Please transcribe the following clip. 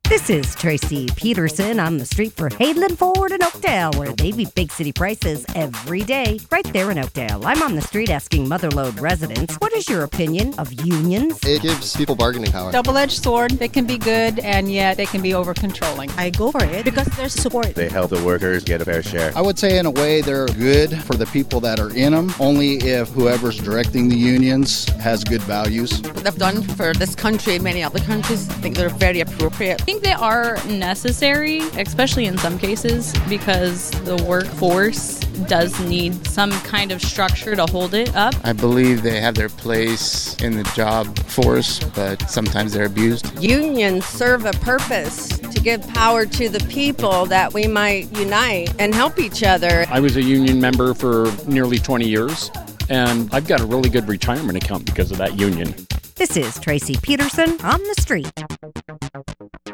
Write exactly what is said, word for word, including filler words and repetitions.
This is Tracy Peterson on the street for Hayden Ford in Oakdale, where they beat big city prices every day, right there in Oakdale. I'm on the street asking Motherlode residents, what is your opinion of unions? It gives people bargaining power. Double-edged sword. They can be good, and yet they can be over-controlling. I go for it because there's support. They help the workers get a fair share. I would say in a way they're good for the people that are in them, only if whoever's directing the unions has good values. What they've done for this country and many other countries, I think they're very appropriate. I think they are necessary, especially in some cases, because the workforce does need some kind of structure to hold it up. I believe they have their place in the job force, but sometimes they're abused. Unions serve a purpose to give power to the people that we might unite and help each other. I was a union member for nearly twenty years, and I've got a really good retirement account because of that union. This is Tracy Peterson on the street.